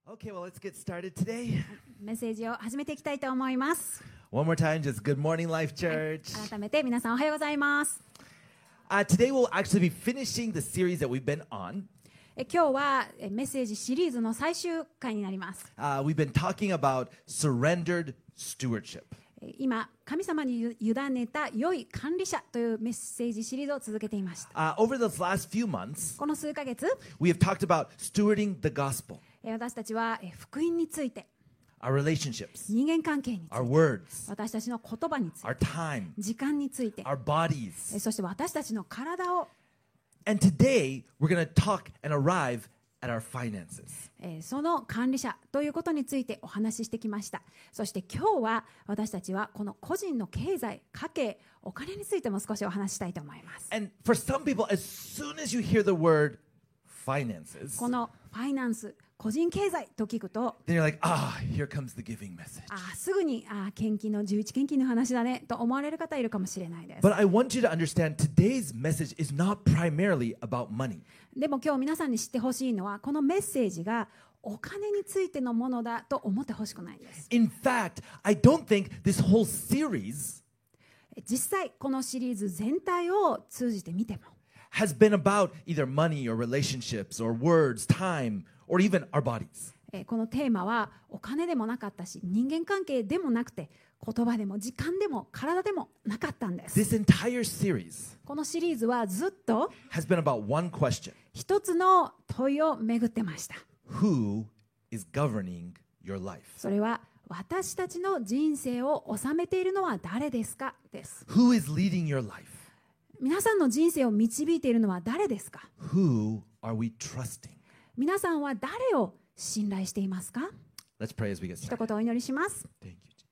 Okay, well, let's get started today. メッセージを始めていきたいと思います。 One more time, just good morning, Life Church. 改めて皆さんおはようございます。 Today we'll actually be finishing the series that we've been on. 今日はメッセージシリーズの最終回になります。 We've been talking about surrendered stewardship. 今、神様に委ねた良い管理者というメッセージシリーズを続けていました。 Over the last few months, この数ヶ月、 we have talked about stewarding the gospel, 私たちは福音について、 our relationships, 人間関係について、 our words, 私たちの言葉につい our て、 time, 時間について、 our bodies. そして私たちの体を、 And today we're going to talk and arrive at our finances. その管理者ということについてお話ししてきました。そして今日は私たちはこの個人の経済、家計、お金についても少しお話ししたいと思います。 And for some people, as soon as you hear the word finances, このファイナンス、個人経済と聞くと、 then you're like, here comes the giving message. すぐに献金の11献金の話だねと思われる方いるかもしれないです。 But I want you to understand today's message is not primarily about money. でも今日皆さんに知ってほしいのは、このメッセージがお金についてのものだと思ってほしくないです。 In fact, I don't think this whole series 実際このシリーズ全体を通じてみても、 has been about either money or relationships or words, time, or even our bodies. このテーマはお金でもなかったし、人間関係でもなくて、言葉でも時間でも体でもなかったんです。 This entire series このシリーズはずっと has been about one question. 一つの問いをめぐってました。 Who is governing your life? それは私たちの人生を治めているのは誰ですかです。 Who is leading your life? 皆さんの人生を導いているのは誰ですか？ Who are we trusting? 皆さんは誰を信頼していますか？ Let's pray as we get 一 started. 言お祈りします。 Thank you,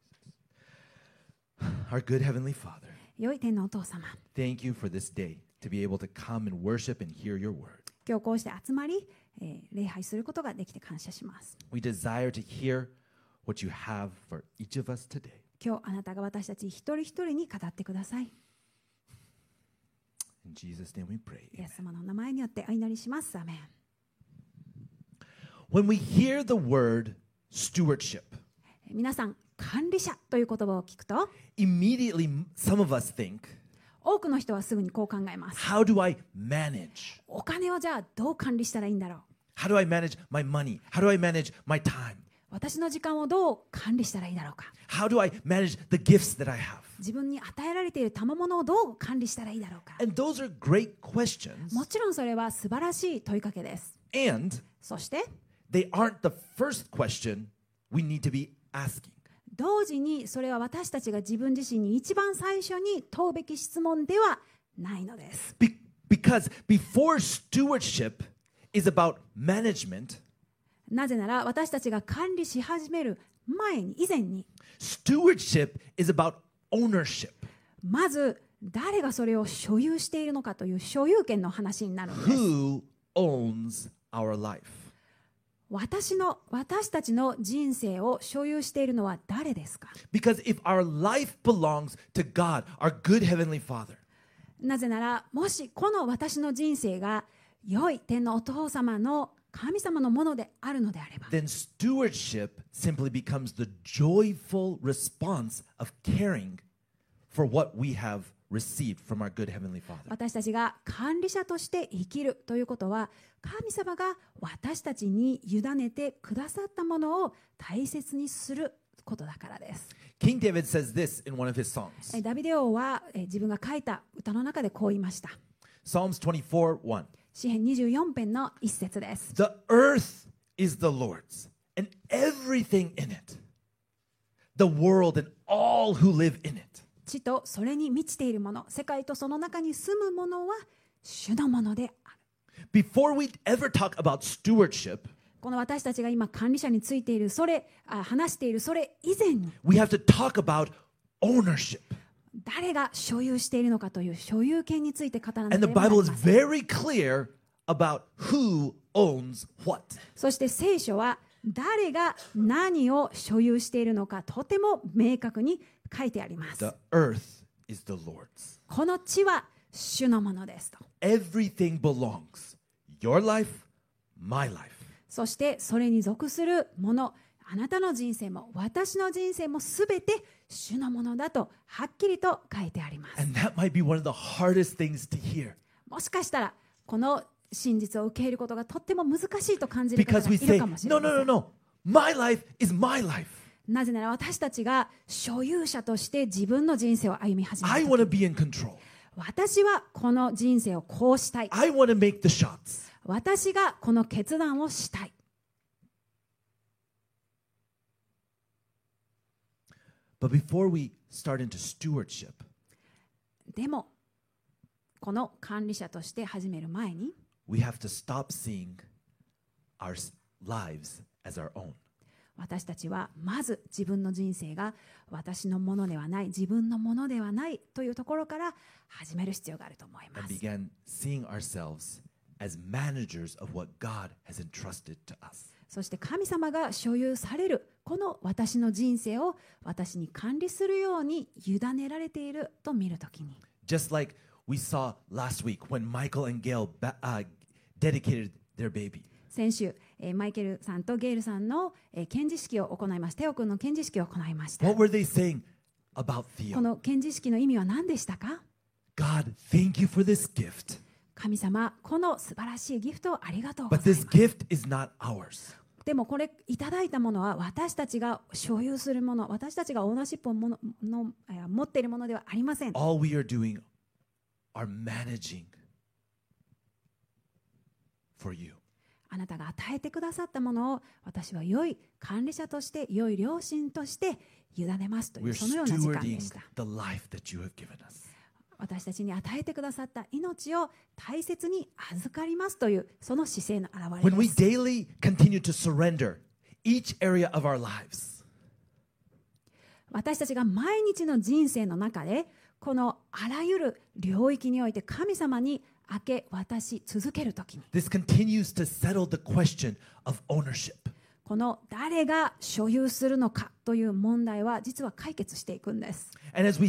Jesus. Our good Heavenly Father, 良い天のお父様、 thank you for this day to be able to come and worship and hear your word. 今日こうして集まり、礼拝することができて感謝します。 We desire to hear what you have for each of us today. 今日あなたが私たち一人一人に語ってください。 In Jesus' name we pray. イエス様の名前によってお祈りします。アーメン。 When we hear the word stewardship, 皆さん、管理者という言葉を聞くと、 immediately some of us think, 多くの人はすぐにこう考えます。 how do I manage? お金をじゃあどう管理したらいいんだろう。 How do I manage my money? How do I manage my time? 私の時間をどう管理したらいいだろうか。 How do I manage the gifts that I have? 自分に与えられている賜物をどう管理したらいいだろうか。 And those are great questions. もちろんそれは素晴らしい問いかけです。 And そして、 they aren't the first question we need to be asking. 同時にそれは私たちが自分自身に一番最初に問うべき質問ではないのです。 Because before stewardship is about management, なぜなら私たちが管理し始める以前に、 stewardship is about ownership. まず誰がそれを所有しているのかという所有権の話になるんです。 Who owns our life? 私たちの人生を所有しているのは誰ですか？ Because if our life belongs to God, our good heavenly Father, なぜなら、もしこの私の人生が良い天のお父様の神様のものであるのであれば、 then stewardship simply becomes the joyful response of caring for what we have received from our good heavenly Father. 私たちが管理者として生きるということは、神様が私たちに委ねてくださったものを大切にすることだからです。 King David says this in one of his songs. ダビデ王は自分が書いた歌の中でこう言いました。 Psalms 24:1. 詩編24編の一節です。 The earth is the Lord's and everything in it, the world and all who live in it. 地とそれに満ちているもの、世界とその中に住むものは主のものである。 Before we ever talk about stewardship, この私たちが今管理者についている話しているそれ以前に、 we have to talk about ownership. 誰が所有しているのかという所有権について語らなけ And れ the ばなり Bible ま is せん。 very clear about who owns what. そして聖書は誰が何を所有しているのかとても明確に書いてあります。 The earth is the Lord's. この地は主のものですと。 Everything belongs. Your life, my life. そしてそれに属するもの、あなたの人生も私の人生もすべて主のものだとはっきりと書いてあります。 And that might be one of the hardest things to hear もしかしたらこの真実を受け入れることがとっても難しいと感じる方 because が we いる say, かもしれ no, ま no, せ no, ん。 no. My life is my life. なぜなら私たちが所有者として自分の人生を歩み始め I る want 時、 to be in control. 私はこの人生をこうしたい、 I want to make the shots. 私がこの決断をしたい。 But before we start into stewardship, でもこの管理者として始める前に、 we have to stop seeing our lives as our own. 私たちはまず自分の人生が私のものではない、自分のものではないというところから始める必要があると思いま And す。 began seeing ourselves as managers of what God has entrusted to us. そして神様が所有されるこの私の人生を私に管理するように委ねられていると見るときに、 Just like we saw last week when Michael and Gail dedicated their baby. 先週、マイケルさんとゲイルさんの献辞式を行いました。テオ君の献辞式を行いました。 What were they saying about こ Theo? の献辞式の意味は何でしたか？ God, thank you for this gift. 神様、この素晴らしいギフトをありがとうご But ざい this ます。 gift is not ours. でもこれいただいたものは私たちが所有するもの、私たちがオーナーシップを持っているものではありません。 All we are doing are managing for you. あなたが与えてくださったものを私は良い管理者として良い両親として委ねますという We're そのような時間で stewarding した。 the life that you have given us. 私たちに与えてくださった命を大切に預かりますというその姿勢の表れ When we です。 daily continue to surrender each area of our lives, 私たちが毎日の人生の中でこのあらゆる領域において神様に明け渡し続けるときに、 this continues to settle the question of ownership. この誰が所有するのかという問題は実は解決していくんです。 And as we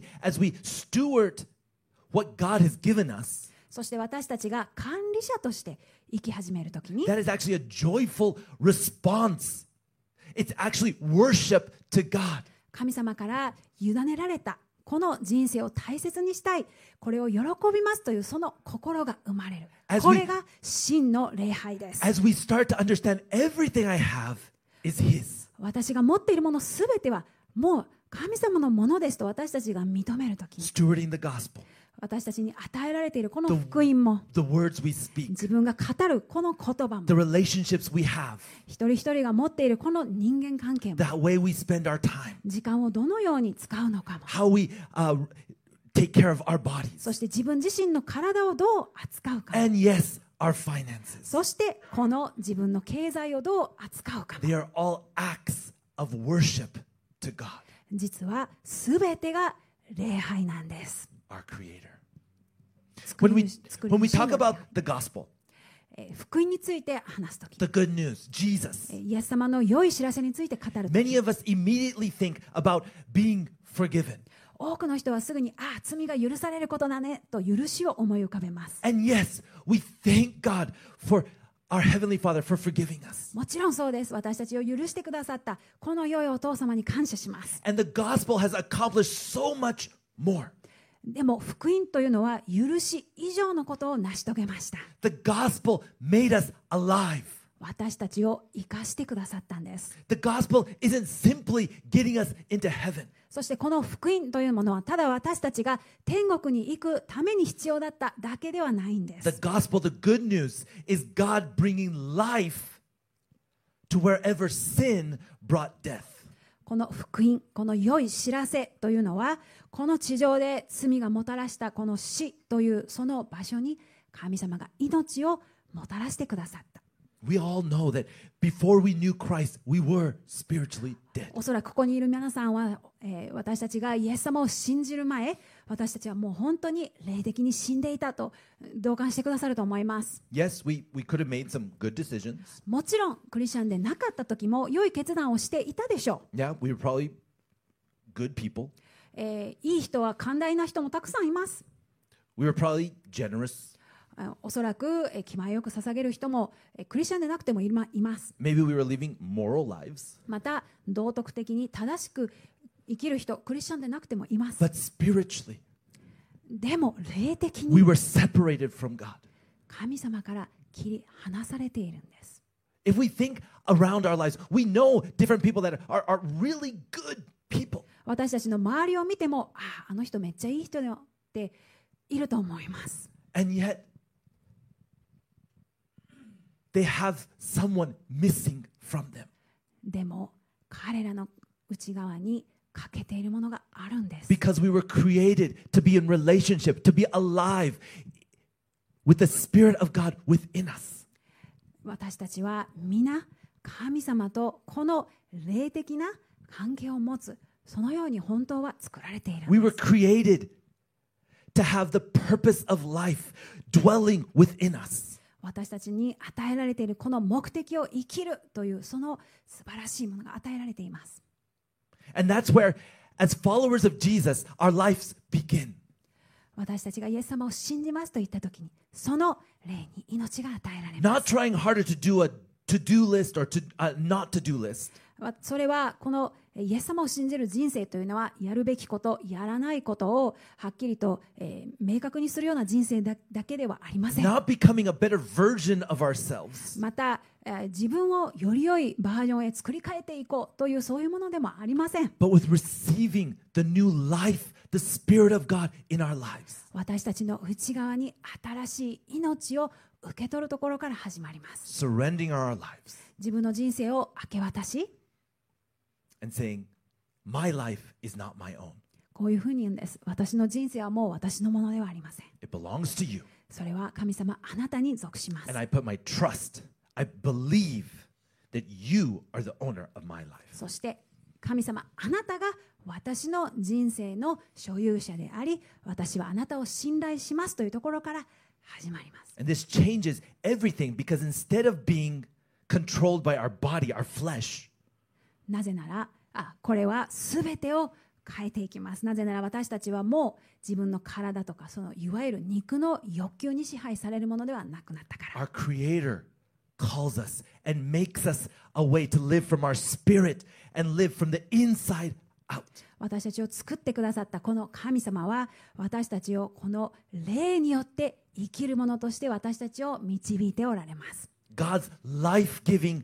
steward what God has given us, そして私たちが管理者として生き始めるときに、 that is actually a joyful response. It's actually worship to God. 神様から委ねられたこの人生を大切にしたい、これを喜びますというその心が生まれる。 As こ we- れが真の礼拝です。 As we start to understand everything I have is His. 私が持っているものすべてはもう神様のものですと私たちが認めるときに、 Stewarding the gospel, 私たちに与えられているこの福音も、 the words we speak, 自分が語るこの言葉も、 the relationships we have, 一人一人が持っているこの人間関係も、 the way we spend our time, 時間をどのように使うのかも、 how we take care of our bodies, そして自分自身の体をどう扱うかも、 and yes, our finances. そしてこの自分の経済をどう扱うかも、 They are all acts of worship to God, 実は全てが礼拝なんです。 our Creator. 作 When り we 主作り when we 主 talk の about the gospel, 福音について話すとき、 the good news, Jesus, イエス様の良い知らせについて語るとき、 many of us immediately think about being forgiven. 多くの人はすぐに罪が許されることだねと許しを思い浮かべます。 And yes, we thank God for our Heavenly Father for forgiving us. もちろんそうです。私たちを許してくださったこの良いお父様に感謝します。 And the gospel has accomplished so much more. でも福音というのは許し以上のことを成し遂げました。 The gospel made us alive. 私たちを生かしてくださったんです。 The gospel isn't simply getting us into heaven. そしてこの福音というものはただ私たちが天国に行くために必要だっただけではないんで The す。 gospel, the good news, is God bringing life to wherever sin brought death. この福音、この良い知らせというのはこの地上で罪がもたらしたこの死というその場所に神様が命をもたらしてくださった。 We all know that before we knew Christ, we were spiritually dead. おそらくここにいる皆さんは、私たちがイエス様を信じる前、私たちはもう本当に霊的に死んでいたと同感してくださると思います。 Yes, we could have made some good decisions. もちろんクリスチャンでなかった時も良い決断をしていたでしょ Yeah, we were probably good people. う。いい人は寛大な人もたくさんいます。 We were probably generous. おそらく気前よく捧げる人もクリスチャンでなくてもいます。 Maybe we were living moral lives. また道徳的に正しく生きる人、クリスチャンでなくてもいます。 But spiritually, でも霊的 we に were separated from God. 神様から切り離されているんです。 If we think around our lives, we know different people that are really good people. 私たちの周りを見ても、あの人めっちゃいい人だよっていると思います。 And yet, they have someone missing from them. でも彼らの内側に欠けているものがあるんです。 Because we were created to be in relationship, to be alive with the Spirit of God within us. 私たちは皆神様とこの霊的な関係を持つ、そのように本当は作られているん We で were す。 created to have the purpose of life dwelling within us. 私たちに与えられているこの目的を生きるというその素晴らしいものが与えられています。 And that's where, as followers of Jesus, our lives begin. 私たちがイエス様を信じますと言ったときに、その霊に命が与えられ Not ます。 trying harder to do a to-do list or to not to-do list. それはこのイエス様を信じる人生というのは、やるべきこと、やらないことをはっきりと、明確にするような人生だけではありません。 Not becoming a better version of ourselves. また、自分をより良いバージョンへ作り変えていこうというそういうものでもありません。 But with receiving the new life, the Spirit of God in our lives. 私たちの内側に新しい命を受け取るところから始まります。 Surrendering our lives 自分の人生を明け渡し、 and saying, my life is not my own. こういうふうに言うんです。私の人生はもう私のものではありません。 It belongs to you. それは神様、あなたに属します。 And I put my trust, I believe that you are the owner of my life. そして神様、あなたが私の人生の所有者であり、私はあなたを信頼しますというところから始まります。 And this changes everything because instead of being controlled by our body, our flesh, なぜなら、これは全てを変えていきます。なぜなら私たちはもう自分の体とかそのいわゆる肉の欲求に支配されるものではなくなったから。 our Creator calls us and makes us a way to live from our spirit and live from the inside out. 私たちを作ってくださったこの神様は、私たちをこの霊によって生きるものとして私たちを導いておられます。 God's life-giving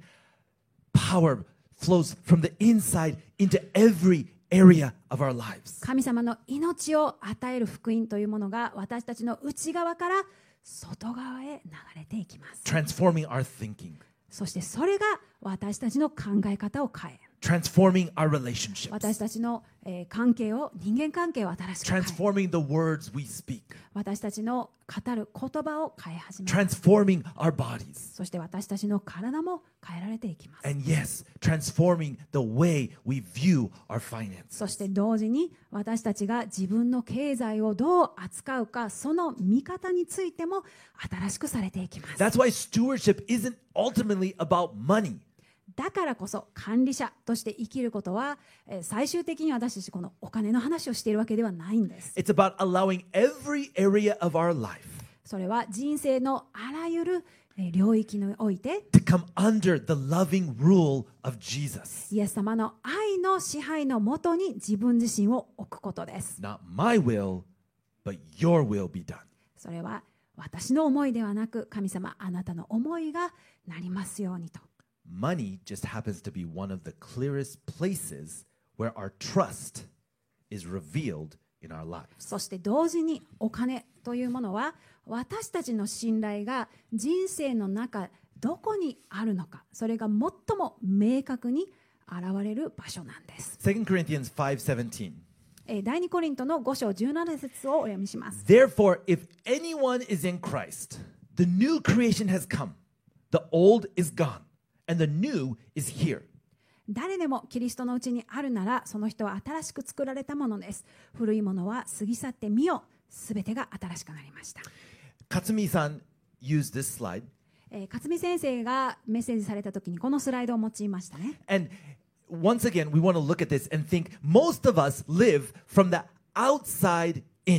power flows from the inside into every area of our lives. 神様の命を与える福音というものが私たちの内側から外側へ流れていきます。 Transforming our thinking, そしてそれが私たちの考え方を変え、 transforming our relationships, 私たちの関係を、人間関係を新しく変え、 transforming the words we speak, 私たちの語る言葉を変え始めます。 transforming our bodies, そして私たちの体も変えられていきます。 and yes, transforming the way we view our finances. そして同時に私たちが自分の経済をどう扱うか、その見方についても新しくされていきます。 That's why stewardship isn't ultimately about money. だからこそ管理者として生きることは、最終的に私たちこのお金の話をしているわけではないんです。 It's about allowing every area of our life それは人生のあらゆる領域において to come under the loving rule of Jesus. イエス様の愛の支配のもとに自分自身を置くことです。 Not my will, but your will be done. それは私の思いではなく、神様あなたの思いがなりますようにと。 Money just happens to be one of the clearest places where our trust is revealed in our lives. そして同時にお金というものは私たちの信頼が人生の中どこにあるのか、それが最も明確に現れる場所なんです。 2 Corinthians 5:17. 第2コリントの5章17節をお読みします。 Therefore, if anyone is in Christ, the new creation has come. The old is gone, and the new is here. 誰でもキリストのうちにあるなら、その人は新しく作られたものです。古いものは過ぎ去ってみよ、すべてが新しくなりました。 Katsumi-san used this slide. 勝見先生がメッセージされたときにこのスライドを用いましたね。 And once again, we want to look at this and think most of us live from the outside in.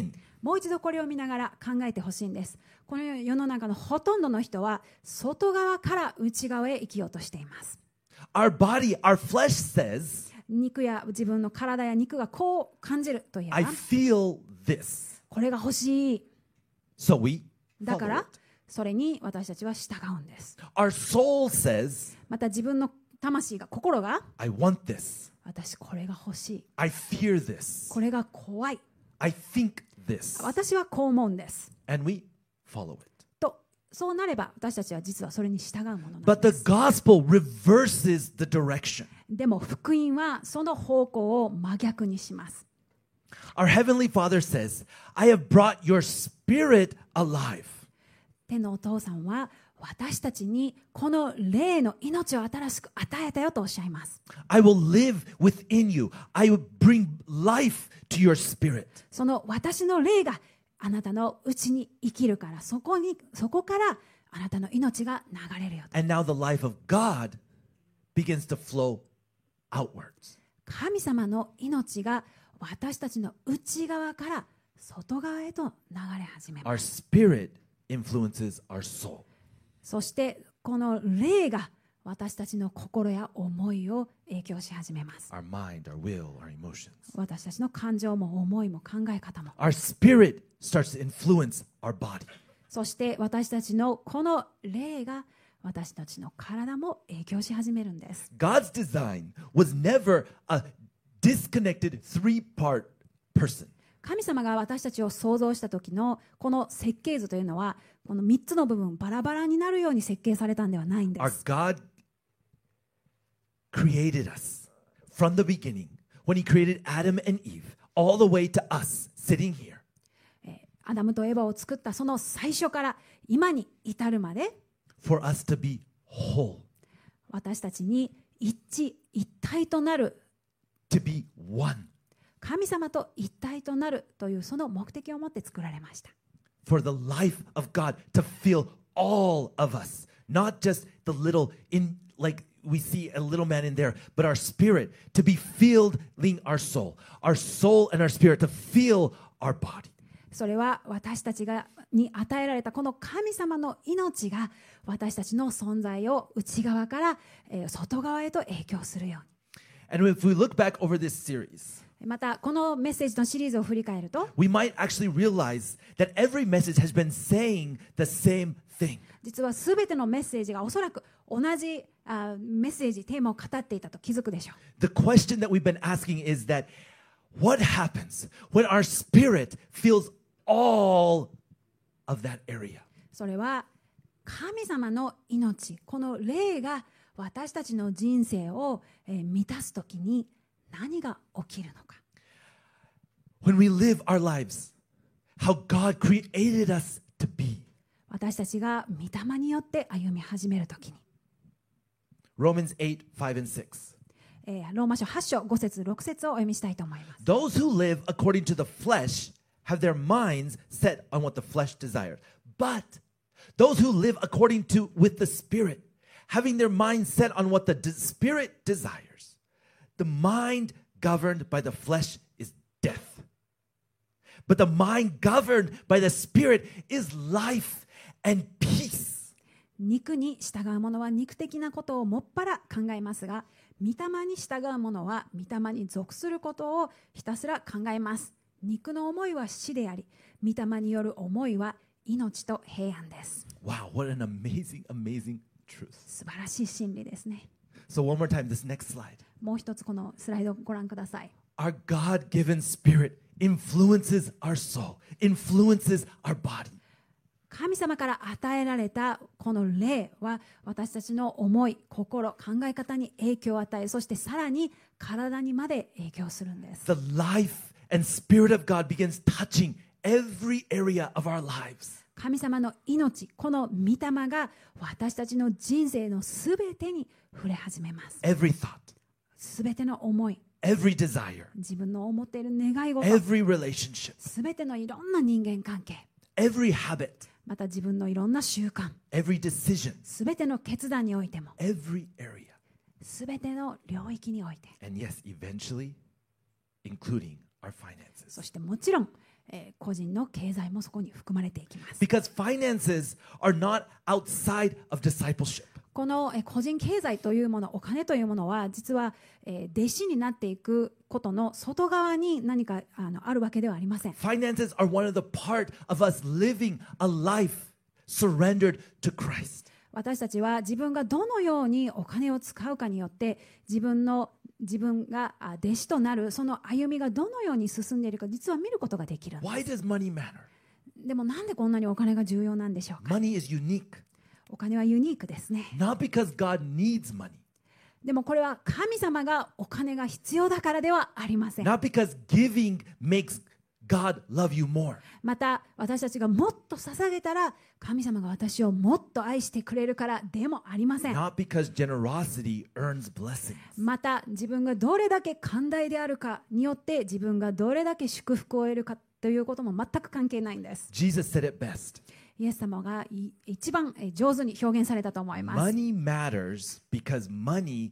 もう一度これを見ながら考えてほしいんです。この世の中のほとんどの人は外側から内側へ生きようとしています。 Our body, our flesh says, 肉や自分の体や肉がこう感じるといえば、 I feel this. これが欲しい。 So we だ follow から it. それに私たちは従うんです。 Our soul says, また自分の魂が、心が、 I want this. 私これが欲しい。 I fear this. これが怖い。 I think this. 私はこう思うんです。 And we follow it. と、そうなれば私たちは実はそれに従うものなん But で the す。 gospel reverses the direction. でも福音はその方向を真逆にします。 Our Heavenly Father says, I have brought your spirit alive. 天のお父さんは私たちにこの霊の命を新しく与えたよとおっしゃいます。 I will live within you. I will bring life to your spirit. その私の霊があなたのうちに生きるから、そこからあなたの命が流れるよと。 And now the life of God begins to flow outwards. 神様の命が私たちの内側から外側へと流れ始めま Our す。 spirit influences our soul. そしてこの霊が私たちの心や思いを影響し始めます。 Our mind, our will, our emotions. 私たちの感情も思いも考え方も。 Our spirit starts to influence our body. そして私たちのこの霊が私たちの体も影響し始めるんです。 God's design was never a disconnected three-part person. 神様が私たちを創造した時のこの設計図というのは、この3つの部分バラバラになるように設計されたんではないんで Our す。 God created us from the beginning when He created Adam and Eve, all the way to us sitting here. アダムとエバを作ったその最初から今に至るまで、 For us to be whole, 私たちに一体となる、 to be one, 神様と一体となるというその目的を持って作られました。 for the life of God to fill all of us, not just the little like we see a little man in there, but our spirit to be filling our soul and our spirit to fill our body. それは私たちに与えられたこの神様の命が私たちの存在を内側から外側へと影響するように。 And if we look back over this series, またこのメッセージのシリーズを振り返ると、 we might actually realize that every message has been saying the same thing. 実はすべてのメッセージがおそらく同じメッセージ、テーマを語っていたと気づくでしょう。 The question that we've been asking is that what happens when our spirit feels all of that area? それは神様の命、この霊が私たちの人生を満たすときに何が起きるのか。 When we live our lives, how God created us to be. 私たちが御霊によって歩み始めるときに、 Romans 8, 5 and 6. ローマ書8章5節6節をお読みしたいと思います。 Those who live according to the flesh have their minds set on what the flesh desires. But those who live according to with the Spirit, having their minds set on what the Spirit desires. The mind governed by the flesh is death. But the mind governed by the Spirit is life and peace. 肉に従う者は肉的なことをもっぱら考えますが、御霊に従う者は御霊に属することをひたすら考えます。肉の思いは死であり、御霊による思いは命と平安です。 Wow, what an amazing, amazing truth. 素晴らしい真理ですね。 So one more time, this next slide. もう一つこのスライドをご覧ください。 Our God-given spirit influences our soul, influences our body. 神様から与えられたこの霊は私たちの思い、心、考え方に影響を与え、そしてさらに体にまで影響するんです。 The life and spirit of God begins touching every area of our lives. 神様の命、この御霊が私たちの人生のすべてに触れ始めます。 Every thought, すべての思い、 every desire, 自分の思っている願い事、 every relationship, すべてのいろんな人間関係、 every habit, また自分のいろんな習慣、 every decision, すべての決断においても、 every area. すべての領域において、 And yes, eventually, including our finances. そしてもちろん個人の経済もそこに含まれていきます。 Because finances are not outside of discipleship. この個人経済というもの、お金というものは実は弟子になっていくことの外側に何かあるわけではありません。 Finances are one of the part of us living a life surrendered to Christ. 私たちは自分がどのようにお金を使うかによって自分が弟子となるその歩みがどのように進んでいるか実は見ることができるんです。 Why does money matter? でもなんでこんなにお金が重要なんでしょうか。 Money is unique. お金はユニークですね。 Not because God needs money. でもこれは神様がお金が必要だからではありません。 Not because giving makes God love you more. また私たちがもっと捧げたら神様が私をもっと愛してくれるからでもありません。 Not because generosity earns blessings. また自分がどれだけ寛大であるかによって自分がどれだけ祝福を得るかということも全く関係ないんです。 Jesus said it best. イエス様が一番上手に表現されたと思います。 Money matters because money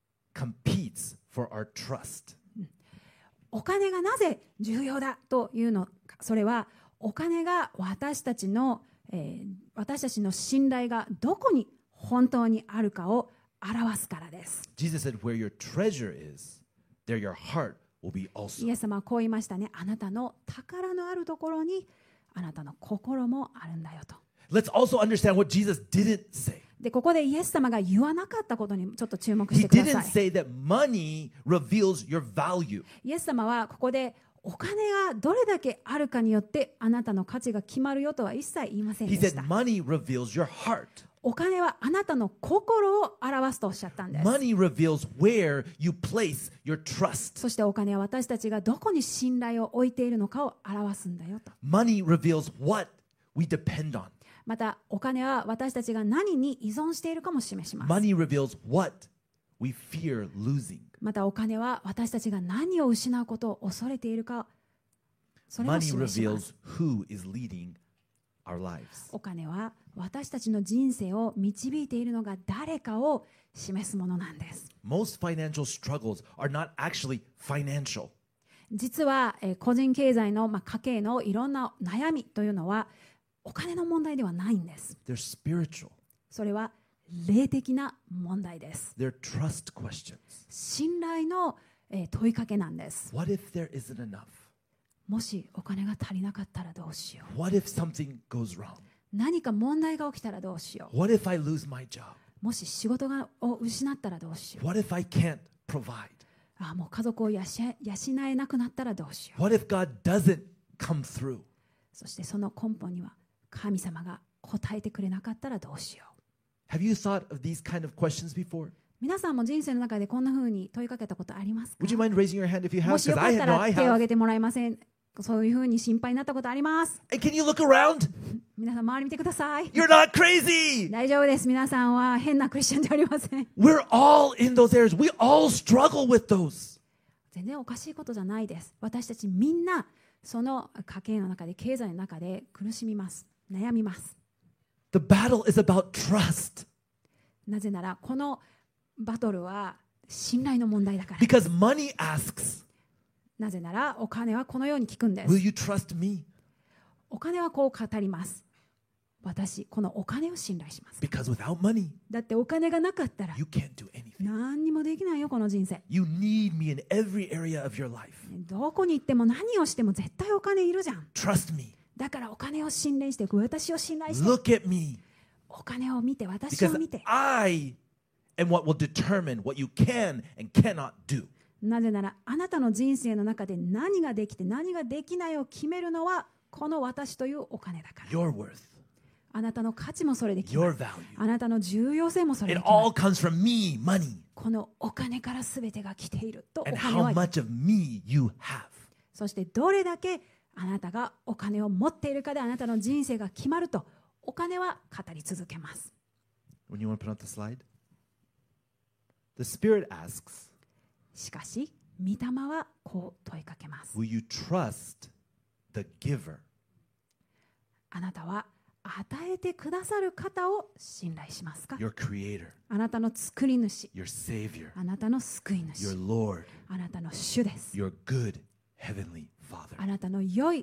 competes for our trust. お金がなぜ重要だというのか、それはお金が私たちの信頼がどこに本当にあるかを表すからです。 Jesus said, where your treasure is, there your heart will be イ also. エス様はこう言いましたね。あなたの宝のあるところにあなたの心もあるんだよと。 Let's also understand what Jesus didn't say. で、ここでイエス様が言わなかったことにちょっと注目し He てくだ didn't さい。 say that money reveals your value. イエス様はここでお金がどれだけあるかによってあなたの価値が決まるよとは一切言いません He でし said た。 money reveals your heart. お金はあなたの心を表すとおっしゃったんです。 Money reveals where you place your trust. そしてお金は私たちがどこに信頼を置いているのかを表すんだよと。 Money reveals what we depend on. またお金は私たちが何に依存しているかも示します。 Money reveals what we fear losing. またお金は私たちが何を失うことを恐れているか、それも Money 示します。 reveals who is leading our lives. お金は私たちの人生を導いているのが誰かを示すものなんです。 Most financial struggles are not actually financial. 実は個人経済の家計のいろんな悩みというのはお金の問題ではないんです。 They're spiritual. それは霊的な問題です。 They're trust questions. 信頼の問いかけなんです。 What if there isn't enough? もしお金が足りなかったらどうしよう。 What if something goes wrong? 何か問題が起きたらどうしよ What if I lose my job? う。もし仕事を失ったらどうしよう。 What if I can't provide? もう家族を養えなくなったらどうしよう。 What if God doesn't come through? そしてその根本には神様が答えてくれなかったらどうしよう。 Have you thought of these kind of questions before? 皆さんも人生の中でこんな風に問いかけたことありますか？ Would you mind raising your hand if you も have? しよ Because かった I ら手を挙 have. げてもらえません？そういう風に心配になったことあります。 And can you look around? 皆さん周り見てください。 You're not crazy. 大丈夫です。皆さんは変なクリスチャンではありません。 We're all in those areas. We all struggle with those. 全然おかしいことじゃないです。私たちみんなその家計の中で経済の中で苦しみます。悩みます。 The battle is about trust. なぜならこのバトルは信頼の問題だから。 Because money asks, なぜならお金はこのように聞くんです。 will you trust me? お金はこう語ります。私、このお金を信頼します。 Because without money, だってお金がなかったら you can't do anything. 何にもできないよ、この人生。 You need me in every area of your life. どこに行っても何をしても絶対お金いるじゃん。 Trust me. だからお金を信頼して、私を信頼して、 Look at me. お金を見て、私を Because 見て。 I am what will determine what you can and cannot do. なぜならあなたの人生の中で何ができて何ができないを決めるのはこの私というお金だから。 Your worth, あなたの価値もそれで決ま your る。 value. あなたの重要性もそれ It で決まる。 all comes from me, money, このお金から全てが来ているとお and 金 how は言う。 much of me you have. そしてどれだけあなたがお金を持っているかであなたの人生が決まるとお金は語り続けます。 When you want to put out the slide? The Spirit asks, しかし、御霊はこう問いかけます。 will you trust the giver? あなたは与えてくださる方を信頼しますか？ Your creator, あなたの作り主、 your savior, あなたの救い your 主、 Lord, あなたの主です。 your good heavenly Father. あなたの良い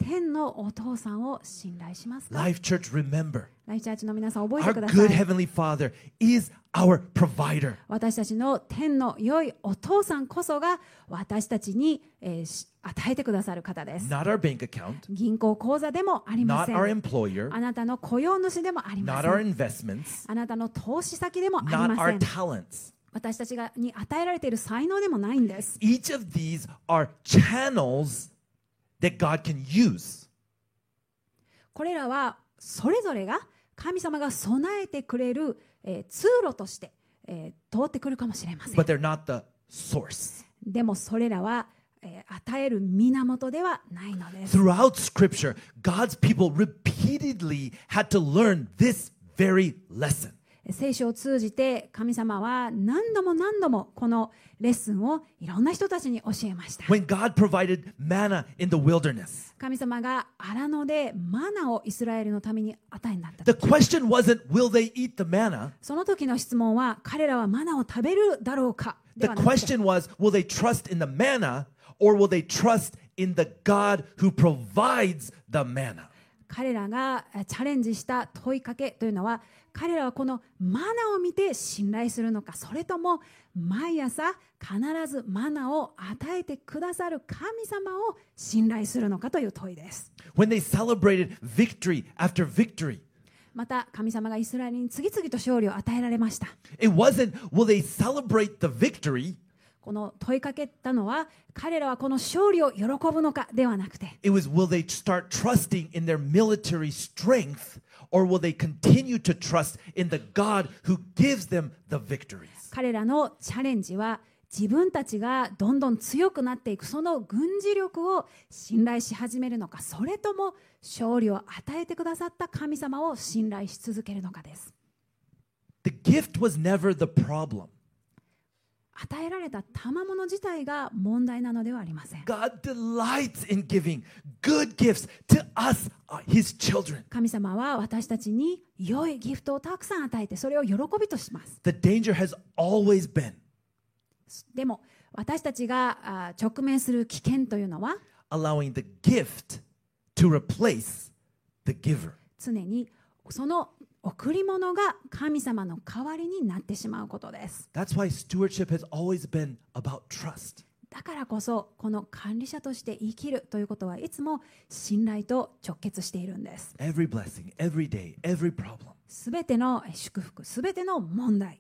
天のお父さんを信頼しますか？ Life Church, remember, ライフチャーチの皆さん覚えて our くだ good さい。 Heavenly Father is our provider. 私たちの天の良いお父さんこそが私たちに、与えてくださる方です。 Not our bank account, 銀行口座でもありま not せ our ん。 employer, あなたの雇用主でもありま not せ our ん。 investments, あなたの投資先でもあり not ませ our ん。 talents. 私たちに与えられている才能でもないんです。 Each of these are channels that God can use. これらはそれぞれが神様が備えてくれる、通路として、通ってくるかもしれません。 But they're not the source. でもそれらは、与える源ではないのです。 Throughout Scripture, God's people repeatedly had to learn this very lesson. 聖書を通じて神様は何度も何度もこのレッスンをいろんな人たちに教えました。 When God provided manna in the wilderness, 神様が荒野でマナをイスラエルのために与えになった the 時、 question wasn't, will they eat the manna? その時の質問は彼らはマナを食べるだろうかで The はなくて、 question was, will they trust in the manna or will they trust in the God who provides the manna? 彼らがチャレンジした問いかけというのは、彼らはこのマナを見て信頼するのか、それとも毎朝必ずマナを与えてくださる神様を信頼するのかという問いです。 When they celebrated victory after victory, また神様がイスラエルに次々と勝利を与えられました。 it wasn't, will they celebrate the victory? この問いかけたのは、彼らはこの勝利を喜ぶのかではなくて、 It was, will they start trusting in their military strength or will they continue to trust in the God who gives them the victories? 彼らのチャレンジは自分たちがどんどん強くなっていくその軍事力を信頼し始めるのか、それとも勝利を与えてくださった神様を信頼し続けるのかです。 The gift was never the problem. 与えられた賜物自体が問題なのではありません。 God delights in giving good gifts to us, his children. 神様は私たちに良いギフトをたくさん与えて、それを喜びとします。 The danger has always been でも私たちが直面する危険というのは、 allowing the gift to replace the giver. 常にその贈り物が神様の代わりになってしまうことです。 That's why stewardship has always been about trust. だからこそこの管理者として生きるということはいつも信頼と直結しているんです。 Every blessing, every day, every problem. すべての祝福、すべての問題、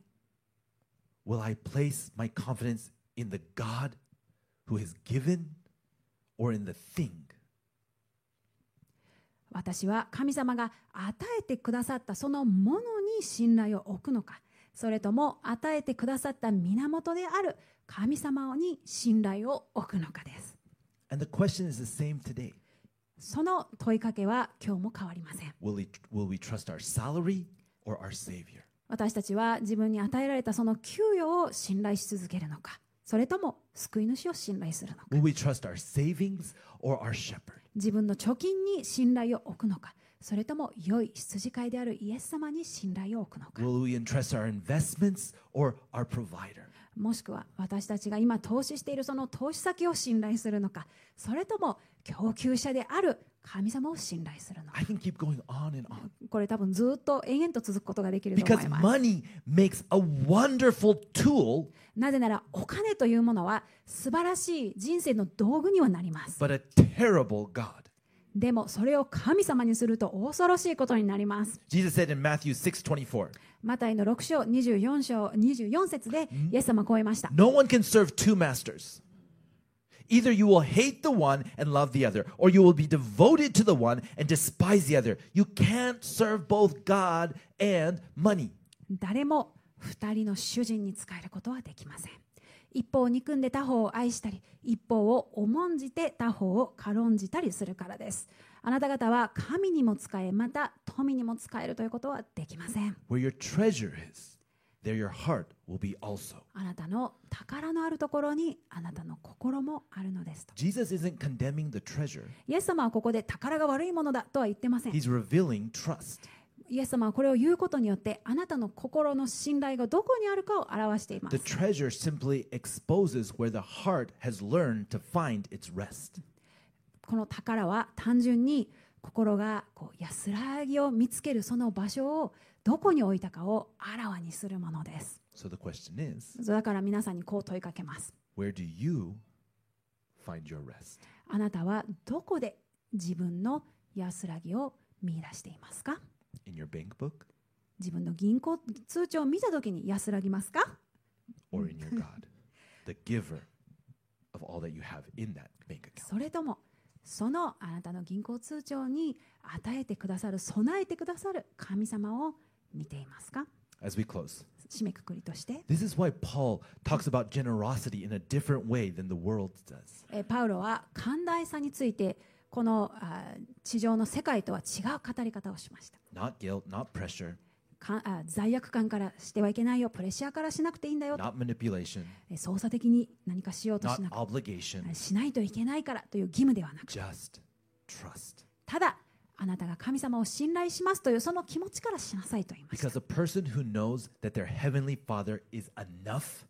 Will I place my confidence in the God who has given or in the thing? 私は神様が与えてくださったそのものに信頼を置くのか、それとも与えてくださった源である神様に信頼を置くのかです。 And the question is the same today. その問いかけは今日も変わりません。 Will we trust our salary or our Savior? 私たちは自分に与えられたその給与を信頼し続けるのか、それとも救い主を信頼するのか、 Will we trust our savings or our shepherd? 自分の貯金に信頼を置くのか、それとも良い羊飼いであるイエス様に信頼を置くのか、 Will we entrust our investments or our provider? もしくは私たちが今投資しているその投資先を信頼するのか、それとも供給者である神様を信頼するのか。 I can keep going on and on. これ多分ずっと延々と続くことができると思 Because います。 money makes a wonderful tool, なぜならお金というものは素晴らしい人生の道具にはなります。 but a terrible God. でもそれを神様にすると恐ろしいことになります。 Jesus said in Matthew 6:24, マタイの6章24節でイエス様こう言いました。 no one can serve two masters. Either you will hate the one and love the other, or you will be devoted to the one and despise the other. You can't serve both God and money. 誰も2人の主人に仕えることはできません。一方を憎んで他方を愛したり、一方を重んじて他方を軽んじたりするからです。あなた方は神にも仕え、また富にも仕えるということはできません。 Where your treasure is, there your heart will be also. あなたの宝のあるところにあなたの心もあるのですと。 Jesus isn't condemning the treasure. イエス様はここで宝が悪いものだとは言ってません。 He's revealing trust. イエス様はこれを言うことによってあなたの心の信頼がどこにあるかを表していま The す。 treasure simply exposes where the heart has learned to find its rest. この宝は単純に心がこう安らぎを見つけるその場所をどこに置いたかをあらわにするものです。 So the question is, だから皆さんにこう問いかけます。 where do you find your rest? あなたはどこで自分の安らぎを見出していますか？ In your bank book 自分の銀行通帳を見たときに安らぎますか？ or in your God, the giver of all that you have in that bank account? それともそのあなたの銀行通帳に与えてくださる、備えてくださる神様を見ていますか？ As we close, 締めくくりとして、 this is why Paul talks about generosity in a different way than the world does. パウロは寛大さについてこの地上の世界とは違う語り方をしました。 Not guilt, not pressure, 罪悪感からしてはいけないよ、プレッシャーからしなくていいんだよ、 not manipulation, 操作的に何かしようとし not なく obligation, しないといけないからという義務ではなく、 just trust. ただあなたが神様を信頼しますというその気持ちからしなさいと言いました。 Because a person who knows that their heavenly Father is enough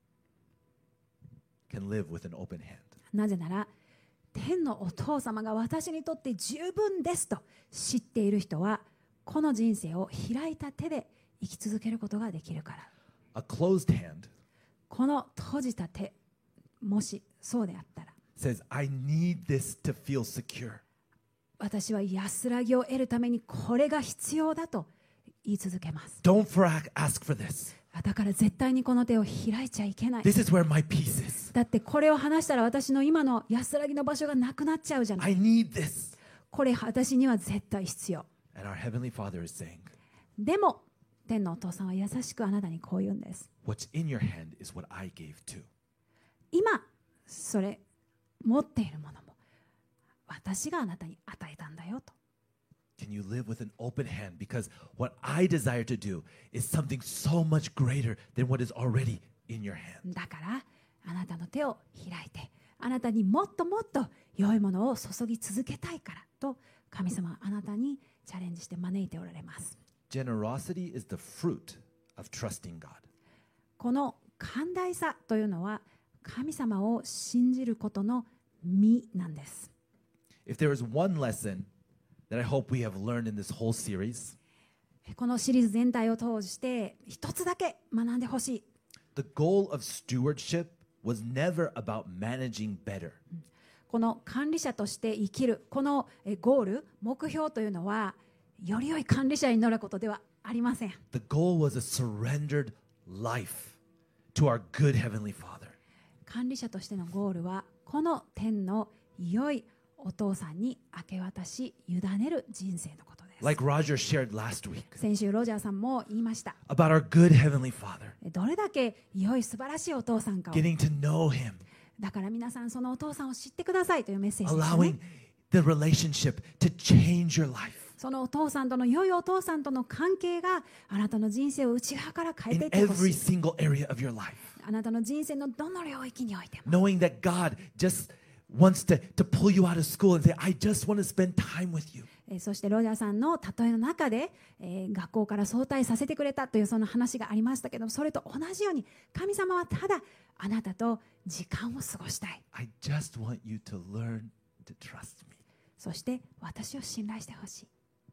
can live with an open hand. なぜなら天のお父様が私にとって十分ですと知っている人はこの人生を開いた手で生き続けることができるから。 A closed hand この閉じた手、もしそうであったら、 says, I need this to feel secure. 私は安らぎを得るためにこれが必要だと言い続けます。 Don't ask for this. だから絶対にこの手を開いちゃいけない。 This is where my peace is. だってこれを離したら私の今の安らぎの場所がなくなっちゃうじゃない。 I need this. これ私には絶対必要。 And our Heavenly Father is saying, でも天のお父さんは優しくあなたにこう言うんです。 what's in your hand is what I gave too. 今それ持っているものも私があなたに与えたんだよと。 Can you live with an open hand? Because what I desire to do is something so much greater than what is already in your hand. だからあなたの手を開いてあなたにもっともっと良いものを注ぎ続けたいからと神様はあなたにチャレンジして招いておられます。 Generosity is the fruit of trusting God. この寛大さというのは神様を信じることの実なんです。 If there is one lesson that I hope we have learned in this whole series, このシリーズ全体を通して一つだけ学んでほしい。 the goal of stewardship was never about managing better. この管理者として生きるこのゴール、目標というのはより良い管理者になることではありません。 The goal was a surrendered life to our good Heavenly Father. 管理者としてのゴールはこの天の良いお父さんに明け渡し委ねる人生のことです。 Like Roger shared last week 先週ロジャーさんも言いました。 about our good Heavenly Father, どれだけ良い素晴らしいお父さんかを。 getting to know Him, だから皆さんそのお父さんを知ってくださいというメッセージですね。 allowing the relationship to change your life そのお父さんとの良いお父さんとの関係があなたの人生を内側から変え in ていってほ every しい。 single area of your life. あなたの人生のどの領域においても Knowing that God just wants to pull you out of school and say, I just want to spend time with you. そしてロジャーさんの例えの中で、学校から早退させてくれたというその話がありましたけども、それと同じように神様はただあなたと時間を過ごしたい。 I just want you to learn to trust me. そして私を信頼してほしい。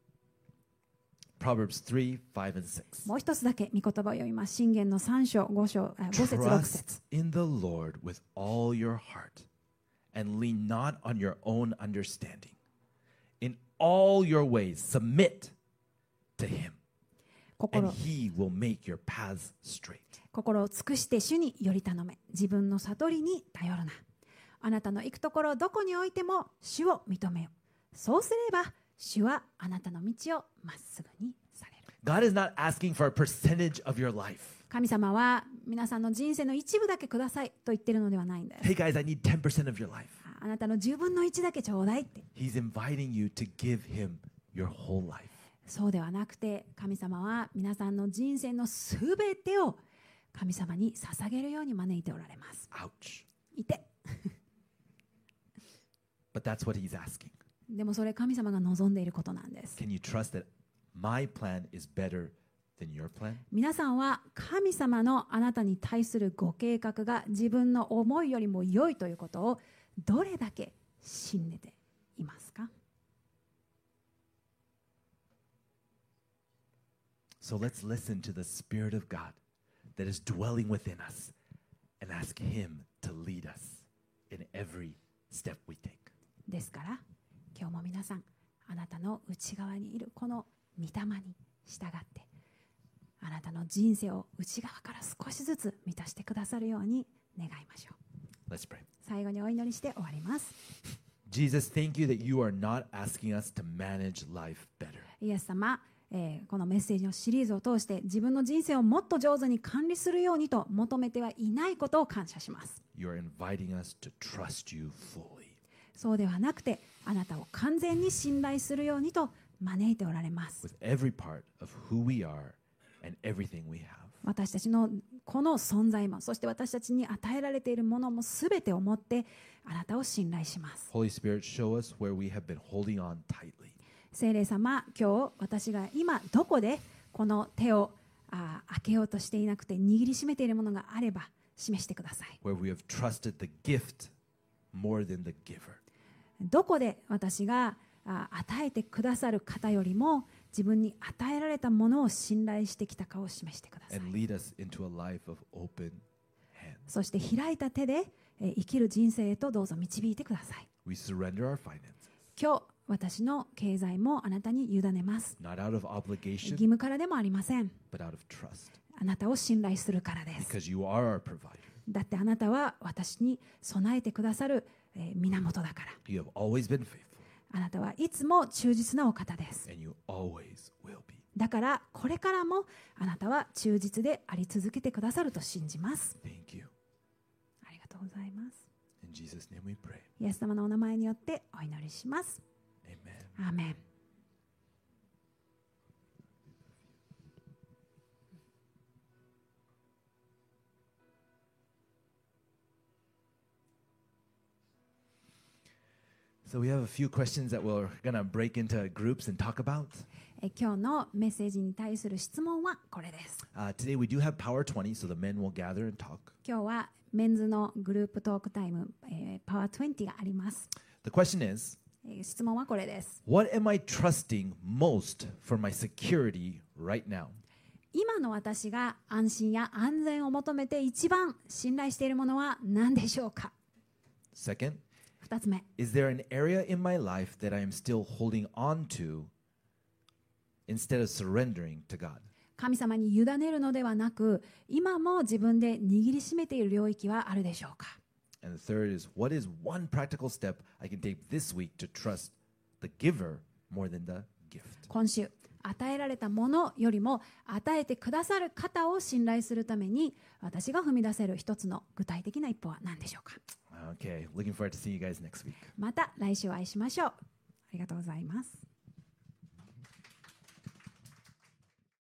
Proverbs 3, 5, and 6. もう一つだけ御言葉を読みます。箴言の3章5節6節。 Trust in the Lord with all your heart and lean not on your own understanding. In all your ways submit to Him, and He will make your paths straight. 心を尽くして主により頼め。自分の悟りに頼るな。あなたの行くところどこにおいても主を認めよ。そうすれば主はあなたの道をまっすぐにされる。 God is not asking for a percentage of your life. 神様は皆さんの人生の一部だけくださいと言ってるのではないんです。 Hey guys, I need 10% of your life. あなたの10分の1だけちょうだいって。 He's inviting you to give Him your whole life. そうではなくて神様は皆さんの人生のすべてを神様に捧げるように招いておられます。 Ouch. いて。 But that's what He's asking. でもそれ神様が望んでいることなんです。 Can you trust that my plan is better than your plan? 皆さんは神様のあなたに対するご計画が自分の思いよりも良いということをどれだけ信じていますか？ So let's listen to the Spirit of God that is dwelling within us and ask Him to lead us in every step we take. ですから今日も皆さん、あなたの内側にいるこの御霊に従ってあなたの人生を内側から少しずつ満たしてくださるように願いましょう。 Let's pray. 最後にお祈りして終わります。 Jesus, thank you that you are not asking us to manage life better. イエス様、このメッセージのシリーズを通して自分の人生をもっと上手に管理するようにと求めてはいないことを感謝します。 You are inviting us to trust you fully. そうではなくてあなたを完全に信頼するようにと招いておられます。 With every part of who we are and everything we have. 私たちのこの存在もそして私たちに与えられているものもすべてをもってあなたを信頼します。 Holy Spirit, show us where we have been holding on tightly. 聖霊様、今日私が今どこでこの手を開けようとしていなくて握りしめているものがあれば示してください。 Where we have trusted the gift more than the giver. どこで私が与えてくださる方よりも自分に与えられたものを信頼してきたかを示してください。 And lead us into a life of open hands. そして開いた手で生きる人生へとどうぞ導いてください。 We surrender our finances, 今日私の経済もあなたに委ねます。 not out of 義 obligation, 務からでもありません。 but out of trust. あなたを信頼するからです。 Because you are our provider. だってあなたは私に備えてくださる源だから。 You have always been faithful, あなたはいつも忠実なお方です。 and you always will be. だからこれからもあなたは忠実であり続けてくださると信じます。 Thank you. ありがとうございます。 In Jesus' name we pray. イエス様のお名前によってお祈りします。 Amen. アーメン。 So we have a few questions that we're going to break into groups and talk about. 今日のメッセージに対する質問はこれです。 Today we do have Power 20, so the men will gather and talk. 今日はメンズのグループトークタイム、パワー20があります。 The question is, 質問はこれです。 what am I trusting most for my security right now? 今の私が安心や安全を求めて一番信頼しているものは何でしょうか？ Second, 2つ目、 is there an area in my life that I am still holding on to instead of surrendering to God? 神様に委ねるのではなく、今も自分で握りしめている領域はあるでしょうか？ And the third is, what is one practical step I can take this week to trust the giver more than the gift? 今週与えられたものよりも与えてくださる方を信頼するために私が踏み出せる一つの具体的な一歩は何でしょうか？ Okay, looking forward to seeing you guys next week. また来週お会いしましょう。ありがとうございます。